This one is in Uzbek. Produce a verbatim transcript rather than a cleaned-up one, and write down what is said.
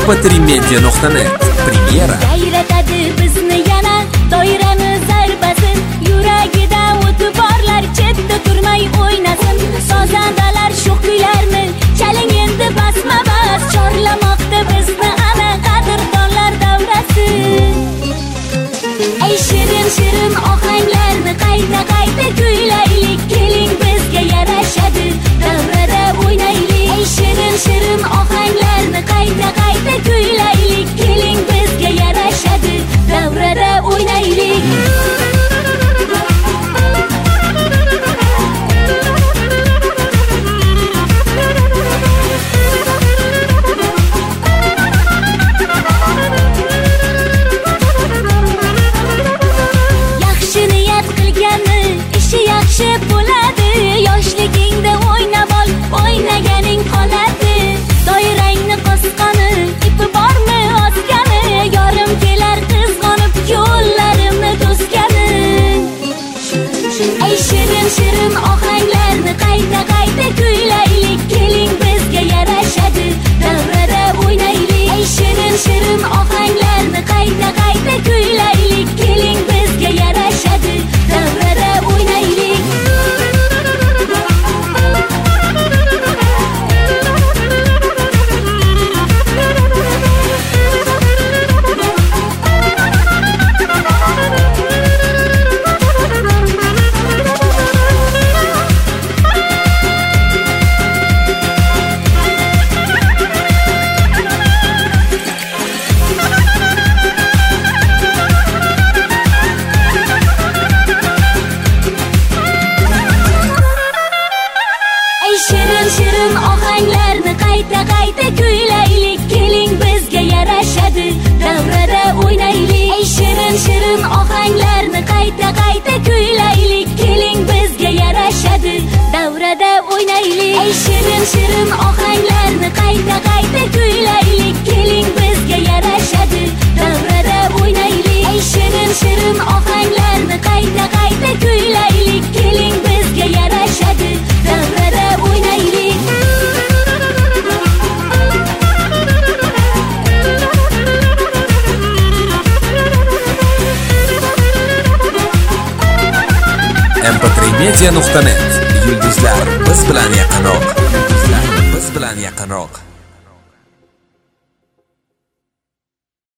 em p tri media nuqta net Premyera. Yayratadi bizni yana doirani zarbasin, yuragida o'ti borlar chetda turmay o'ynasin. Sozandalar shu kuylarni chaling endi basma bas, chorlamoqda bizni ana qadrdonlar davrasi. Ey shirin shirin ohanglarni qayta qayta kuylaylik, keling bizga yarashadi davrada o'ynaylik. Ey shirin shirin ohanglarni qayta qayta kuylaylik, keling bizga yarashadi davrada o'ynaylik. Yaxshi niyat qilganni ishi yaxshi bo'ladi. Yoshligingda o'ynab ol, o'ynaganing qoladi. Doirangni qosqoni, ipi bormi osgani, yorim kelar qizg'onib yo'llarimni to'sgani. Ey shirin shirin ohanglarni qayta qayta kuylaylik, keling bizga yarashadi davrada o'ynaylik. Ey shirin shirin ohanglarni qayta qayta kuylaylik, keling bizga yarashadi davrada o'ynaylik. Shirin shirin ohanglarni qayta qayta kuylaylik, keling bizga yarashadi davrada o'ynaylik. Ey shirin shirin ohanglarni qayta qayta kuylaylik, keling bizga yarashadi davrada o'ynaylik. Ey shirin shirin ohanglarni qayta qayta kuylaylik, keling bizga yarashadi davrada o'ynaylik. Ey shirin shirin ohanglarni qayta qayta kuylaylik, keling bizga yarashadi davrada o'ynaylik. em p tri media nuqta net. Yulduzlar biz bilan yaqinroq. Yulduzlar biz bilan yaqinroq.